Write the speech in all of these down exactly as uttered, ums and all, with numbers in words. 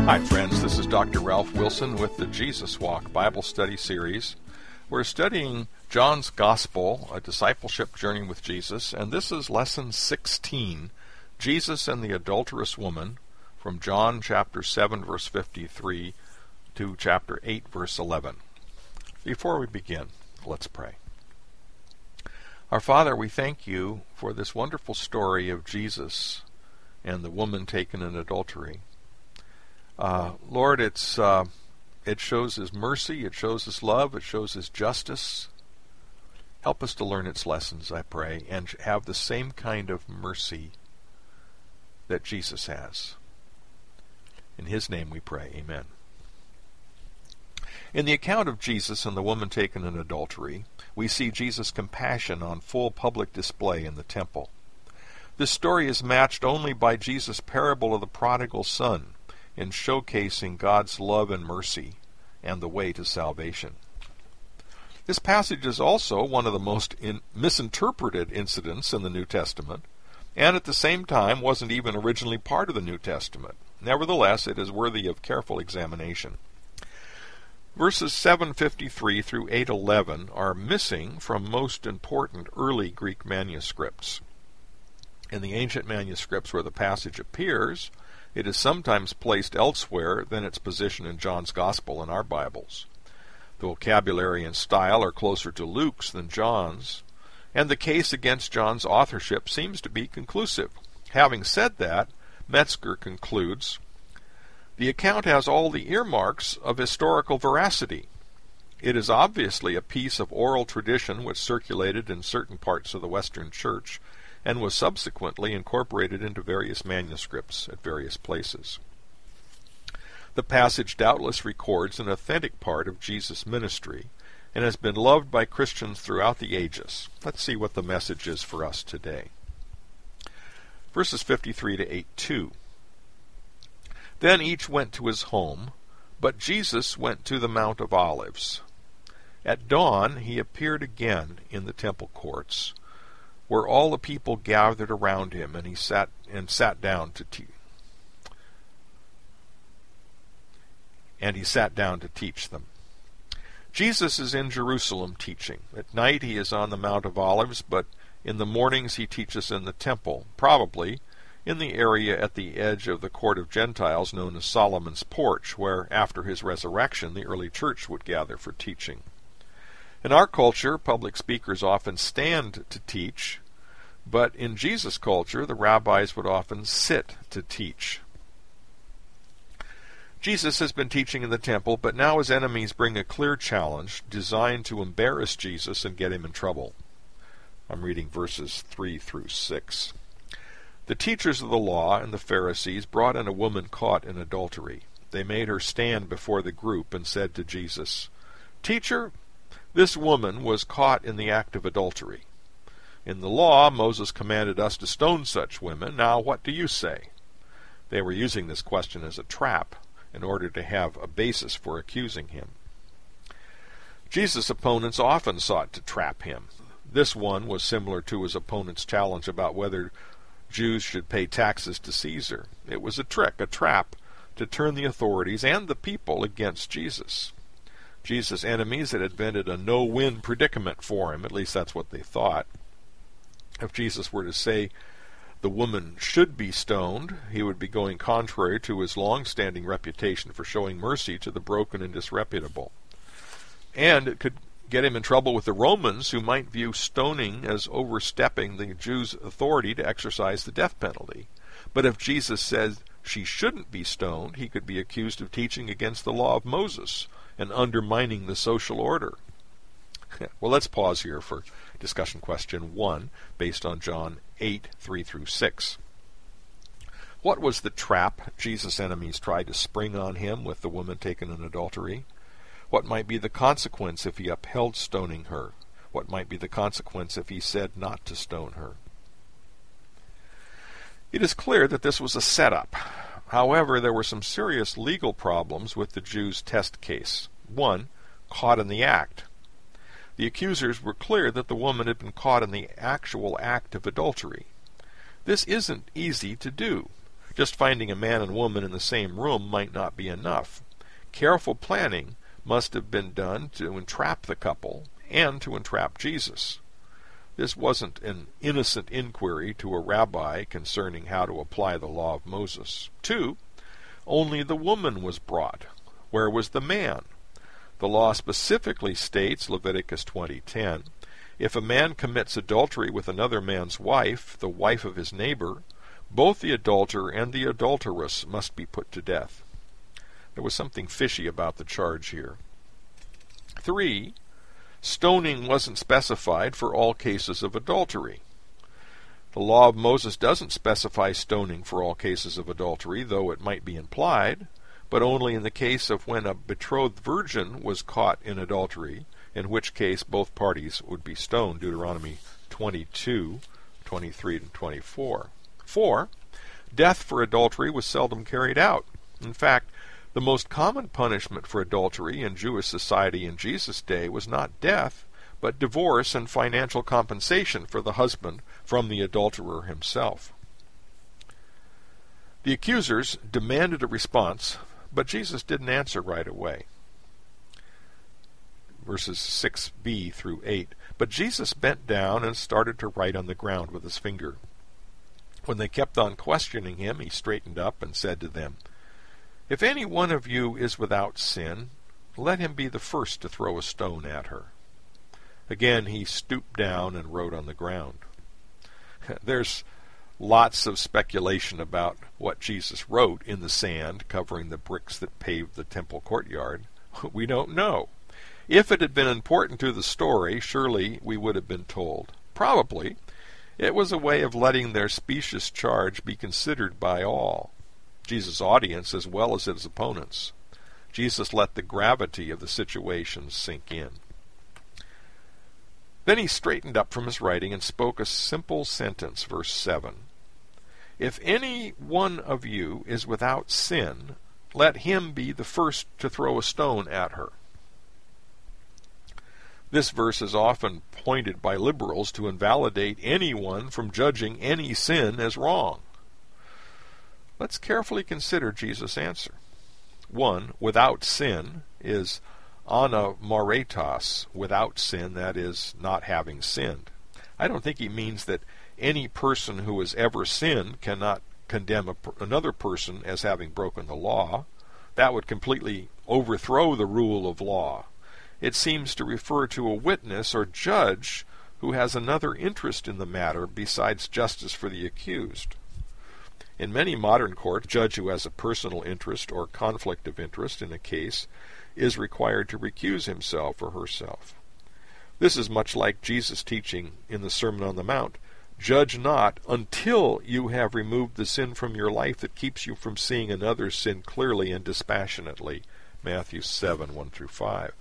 Hi friends, this is Doctor Ralph Wilson with the Jesus Walk Bible Study Series. We're studying John's Gospel, a discipleship journey with Jesus, and this is Lesson sixteen, Jesus and the Adulterous Woman, from John chapter seven verse fifty-three to chapter eight verse eleven. Before we begin, let's pray. Our Father, we thank you for this wonderful story of Jesus and the woman taken in adultery. Uh, Lord, it's uh, it shows His mercy, it shows His love, it shows His justice. Help us to learn its lessons, I pray, and have the same kind of mercy that Jesus has. In His name we pray, amen. In the account of Jesus and the woman taken in adultery, we see Jesus' compassion on full public display in the temple. This story is matched only by Jesus' parable of the prodigal son, in showcasing God's love and mercy and the way to salvation. This passage is also one of the most in, misinterpreted incidents in the New Testament, and at the same time wasn't even originally part of the New Testament. Nevertheless, it is worthy of careful examination. Verses seven fifty-three through eight eleven are missing from most important early Greek manuscripts. In the ancient manuscripts where the passage appears, it is sometimes placed elsewhere than its position in John's Gospel in our Bibles. The vocabulary and style are closer to Luke's than John's, and the case against John's authorship seems to be conclusive. Having said that, Metzger concludes, the account has all the earmarks of historical veracity. It is obviously a piece of oral tradition which circulated in certain parts of the Western Church, and was subsequently incorporated into various manuscripts at various places. The passage doubtless records an authentic part of Jesus' ministry, and has been loved by Christians throughout the ages. Let's see what the message is for us today. Verses fifty-three to eighty-two. Then each went to his home, but Jesus went to the Mount of Olives. At dawn he appeared again in the temple courts, where all the people gathered around him, and he sat and sat down to teach. And he sat down to teach them. Jesus is in Jerusalem teaching. At night he is on the Mount of Olives, but in the mornings he teaches in the temple, probably in the area at the edge of the court of Gentiles known as Solomon's Porch, where after his resurrection the early church would gather for teaching. In our culture, public speakers often stand to teach, but in Jesus' culture, the rabbis would often sit to teach. Jesus has been teaching in the temple, but now his enemies bring a clear challenge designed to embarrass Jesus and get him in trouble. I'm reading verses three through six. The teachers of the law and the Pharisees brought in a woman caught in adultery. They made her stand before the group and said to Jesus, "Teacher, this woman was caught in the act of adultery. In the law, Moses commanded us to stone such women. Now what do you say?" They were using this question as a trap in order to have a basis for accusing him. Jesus' opponents often sought to trap him. This one was similar to his opponent's challenge about whether Jews should pay taxes to Caesar. It was a trick, a trap, to turn the authorities and the people against Jesus. Jesus' enemies had invented a no-win predicament for him. At least that's what they thought. If Jesus were to say the woman should be stoned, he would be going contrary to his long-standing reputation for showing mercy to the broken and disreputable. And it could get him in trouble with the Romans, who might view stoning as overstepping the Jews' authority to exercise the death penalty. But if Jesus said she shouldn't be stoned, he could be accused of teaching against the law of Moses and undermining the social order. Well, let's pause here for discussion question one, based on John eight, three through six. What was the trap Jesus' enemies tried to spring on him with the woman taken in adultery? What might be the consequence if he upheld stoning her? What might be the consequence if he said not to stone her? It is clear that this was a setup. However, there were some serious legal problems with the Jews' test case. One, caught in the act. The accusers were clear that the woman had been caught in the actual act of adultery. This isn't easy to do. Just finding a man and woman in the same room might not be enough. Careful planning must have been done to entrap the couple and to entrap Jesus. This wasn't an innocent inquiry to a rabbi concerning how to apply the law of Moses. Two, only the woman was brought. Where was the man? The law specifically states, Leviticus twenty ten, if a man commits adultery with another man's wife, the wife of his neighbor, both the adulterer and the adulteress must be put to death. There was something fishy about the charge here. Three, stoning wasn't specified for all cases of adultery. The law of Moses doesn't specify stoning for all cases of adultery, though it might be implied, but only in the case of when a betrothed virgin was caught in adultery, in which case both parties would be stoned, Deuteronomy twenty-two, twenty-three, and twenty-four. Four, death for adultery was seldom carried out. In fact, the most common punishment for adultery in Jewish society in Jesus' day was not death, but divorce and financial compensation for the husband from the adulterer himself. The accusers demanded a response, but Jesus didn't answer right away. Verses six b through eight. But Jesus bent down and started to write on the ground with his finger. When they kept on questioning him, he straightened up and said to them, "If any one of you is without sin, let him be the first to throw a stone at her." Again he stooped down and wrote on the ground. There's lots of speculation about what Jesus wrote in the sand covering the bricks that paved the temple courtyard. We don't know. If it had been important to the story, surely we would have been told. Probably. It was a way of letting their specious charge be considered by all, Jesus' audience as well as his opponents. Jesus let the gravity of the situation sink in. Then he straightened up from his writing and spoke a simple sentence, verse seven. "If any one of you is without sin, let him be the first to throw a stone at her." This verse is often pointed by liberals to invalidate anyone from judging any sin as wrong. Let's carefully consider Jesus' answer. One, without sin, is anamoretas, without sin, that is, not having sinned. I don't think he means that any person who has ever sinned cannot condemn a, another person as having broken the law. That would completely overthrow the rule of law. It seems to refer to a witness or judge who has another interest in the matter besides justice for the accused. In many modern courts, a judge who has a personal interest or conflict of interest in a case is required to recuse himself or herself. This is much like Jesus' teaching in the Sermon on the Mount. Judge not until you have removed the sin from your life that keeps you from seeing another's sin clearly and dispassionately. Matthew seven, one through five.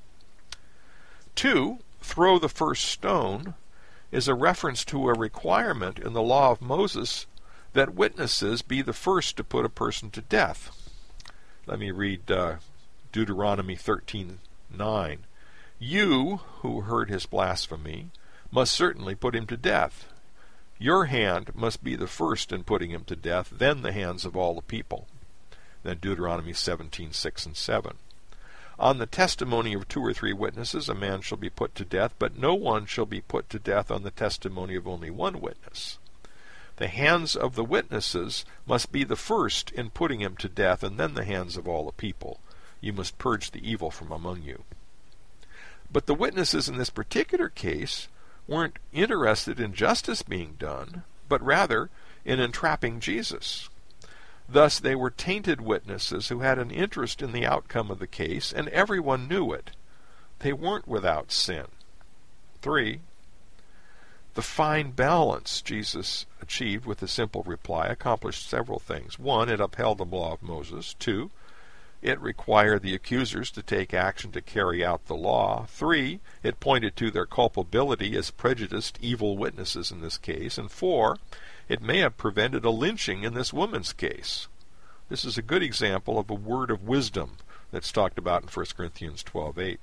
Two, throw the first stone, is a reference to a requirement in the law of Moses that witnesses be the first to put a person to death. Let me read uh, Deuteronomy thirteen nine. "You who heard his blasphemy must certainly put him to death. Your hand must be the first in putting him to death, then the hands of all the people." Then Deuteronomy seventeen six and seven. "On the testimony of two or three witnesses a man shall be put to death, but no one shall be put to death on the testimony of only one witness. The hands of the witnesses must be the first in putting him to death, and then the hands of all the people. You must purge the evil from among you." But the witnesses in this particular case weren't interested in justice being done, but rather in entrapping Jesus. Thus they were tainted witnesses who had an interest in the outcome of the case, and everyone knew it. They weren't without sin. Three, the fine balance Jesus achieved with a simple reply accomplished several things. One, it upheld the law of Moses. Two, it required the accusers to take action to carry out the law. Three, it pointed to their culpability as prejudiced, evil witnesses in this case. And four, it may have prevented a lynching in this woman's case. This is a good example of a word of wisdom that's talked about in First Corinthians twelve eight.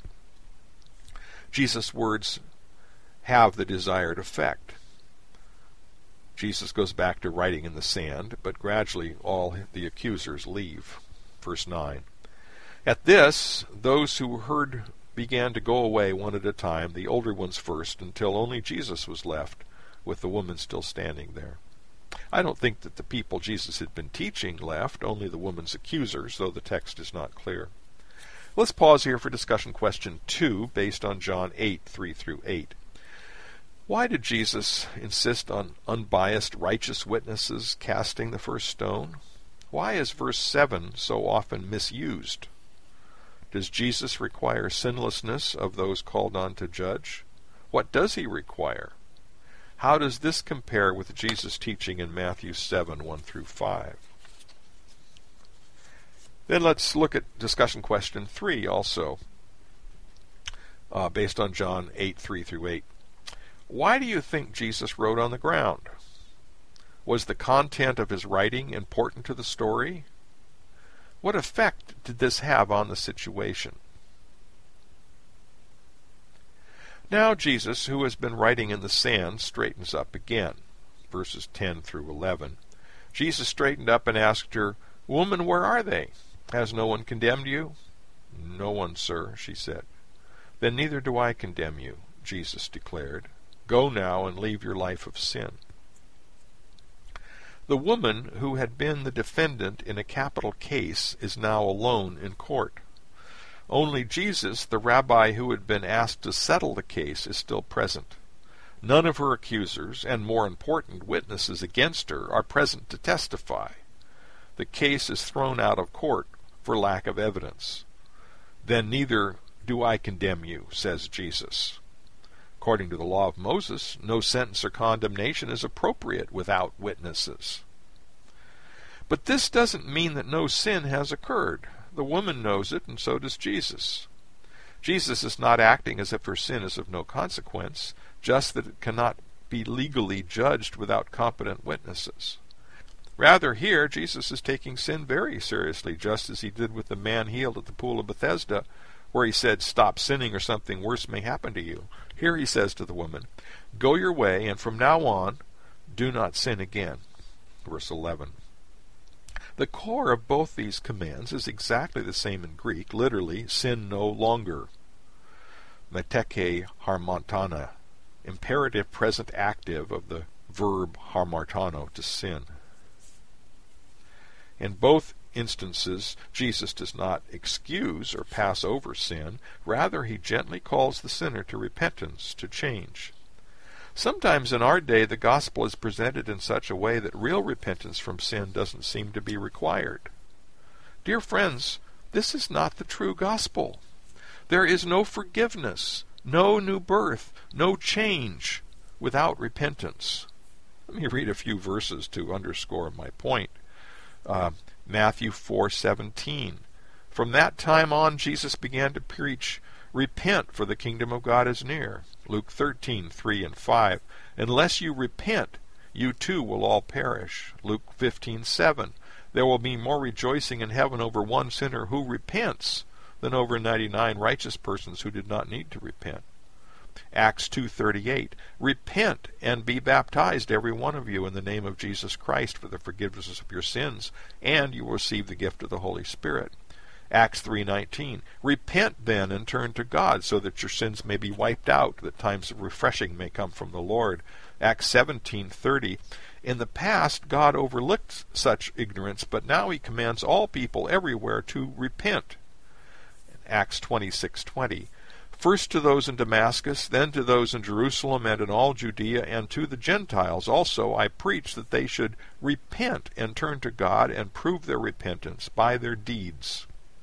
Jesus' words have the desired effect. Jesus goes back to writing in the sand, but gradually all the accusers leave. Verse nine. At this, those who heard began to go away one at a time, the older ones first, until only Jesus was left, with the woman still standing there. I don't think that the people Jesus had been teaching left, only the woman's accusers, though the text is not clear. Let's pause here for discussion question two, based on John eight, three through eight. Why did Jesus insist on unbiased, righteous witnesses casting the first stone? Why is verse seven so often misused? Does Jesus require sinlessness of those called on to judge? What does he require? How does this compare with Jesus' teaching in Matthew seven, one through five? Then let's look at discussion question three also, uh, based on John eight, three through eight. Why do you think Jesus wrote on the ground? Was the content of his writing important to the story? What effect did this have on the situation? Now Jesus, who has been writing in the sand, straightens up again. Verses ten through eleven. Jesus straightened up and asked her, "Woman, where are they? Has no one condemned you?" "No one, sir," she said. "Then neither do I condemn you," Jesus declared. "Go now and leave your life of sin." The woman who had been the defendant in a capital case is now alone in court. Only Jesus, the rabbi who had been asked to settle the case, is still present. None of her accusers, and more important, witnesses against her, are present to testify. The case is thrown out of court for lack of evidence. "Then neither do I condemn you," says Jesus. According to the law of Moses, no sentence or condemnation is appropriate without witnesses. But this doesn't mean that no sin has occurred. The woman knows it, and so does Jesus. Jesus is not acting as if her sin is of no consequence, just that it cannot be legally judged without competent witnesses. Rather, here, Jesus is taking sin very seriously, just as he did with the man healed at the pool of Bethesda, where he said, "Stop sinning or something worse may happen to you." Here he says to the woman, "Go your way, and from now on, do not sin again." Verse eleven. The core of both these commands is exactly the same in Greek, literally, sin no longer. Meteke harmantana, imperative present active of the verb harmartano, to sin. In both instances, Jesus does not excuse or pass over sin. Rather, he gently calls the sinner to repentance, to change. Sometimes in our day, the gospel is presented in such a way that real repentance from sin doesn't seem to be required. Dear friends, this is not the true gospel. There is no forgiveness, no new birth, no change without repentance. Let me read a few verses to underscore my point. Uh, Matthew four seventeen. From that time on, Jesus began to preach, "Repent, for the kingdom of God is near." Luke thirteen, three and five. "Unless you repent, you too will all perish." Luke fifteen, seven. "There will be more rejoicing in heaven over one sinner who repents than over ninety-nine righteous persons who did not need to repent." Acts two thirty-eight. "Repent and be baptized, every one of you, in the name of Jesus Christ for the forgiveness of your sins, and you will receive the gift of the Holy Spirit." Acts three nineteen. "Repent then and turn to God, so that your sins may be wiped out, that times of refreshing may come from the Lord." Acts seventeen thirty. In the past, God overlooked such ignorance, but now he commands all people everywhere to repent. Acts twenty-six twenty. "First to those in Damascus, then to those in Jerusalem and in all Judea, and to the Gentiles also I preach that they should repent and turn to God and prove their repentance by their deeds."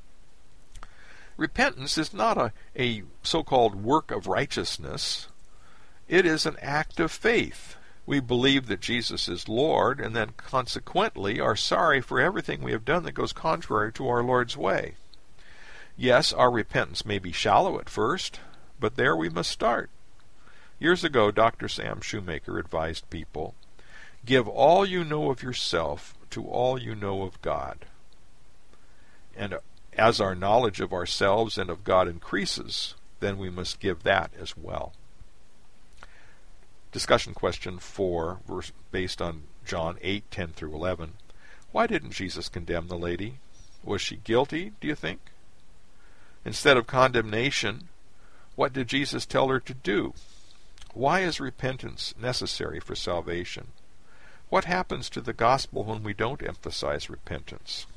Repentance is not a, a so-called work of righteousness. It is an act of faith. We believe that Jesus is Lord, and then consequently are sorry for everything we have done that goes contrary to our Lord's way. Yes, our repentance may be shallow at first, but there we must start. Years ago, Doctor Sam Shoemaker advised people, "Give all you know of yourself to all you know of God." And as our knowledge of ourselves and of God increases, then we must give that as well. Discussion question four, verse, based on John eight, ten through eleven. Why didn't Jesus condemn the lady? Was she guilty, do you think? Instead of condemnation, what did Jesus tell her to do? Why is repentance necessary for salvation? What happens to the gospel when we don't emphasize repentance?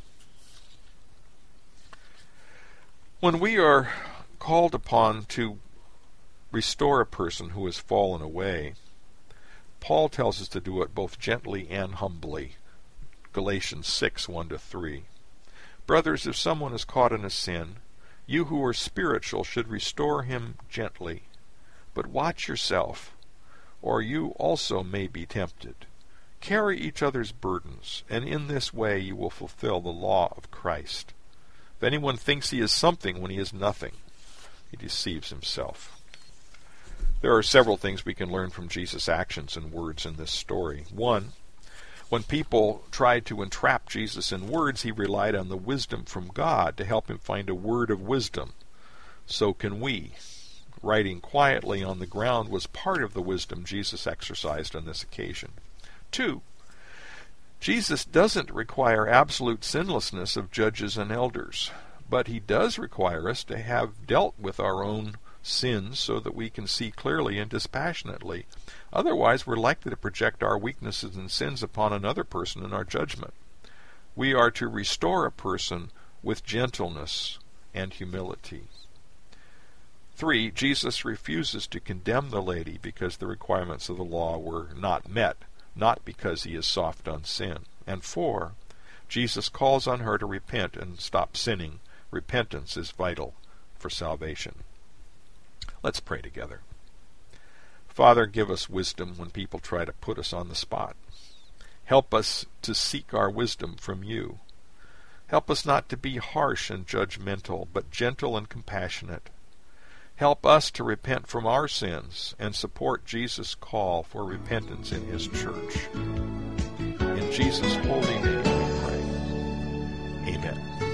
When we are called upon to restore a person who has fallen away, Paul tells us to do it both gently and humbly. Galatians six, one to three. Brothers, if someone is caught in a sin, you who are spiritual should restore him gently. But watch yourself, or you also may be tempted. Carry each other's burdens, and in this way you will fulfill the law of Christ. If anyone thinks he is something when he is nothing, he deceives himself. There are several things we can learn from Jesus' actions and words in this story. One, when people tried to entrap Jesus in words, he relied on the wisdom from God to help him find a word of wisdom. So can we. Writing quietly on the ground was part of the wisdom Jesus exercised on this occasion. Two, Jesus doesn't require absolute sinlessness of judges and elders, but he does require us to have dealt with our own sins so that we can see clearly and dispassionately. Otherwise, we're likely to project our weaknesses and sins upon another person in our judgment. We are to restore a person with gentleness and humility. Three, Jesus refuses to condemn the lady because the requirements of the law were not met, not because he is soft on sin. And four, Jesus calls on her to repent and stop sinning. Repentance is vital for salvation. Let's pray together. Father, give us wisdom when people try to put us on the spot. Help us to seek our wisdom from you. Help us not to be harsh and judgmental, but gentle and compassionate. Help us to repent from our sins and support Jesus' call for repentance in his church. In Jesus' holy name we pray. Amen.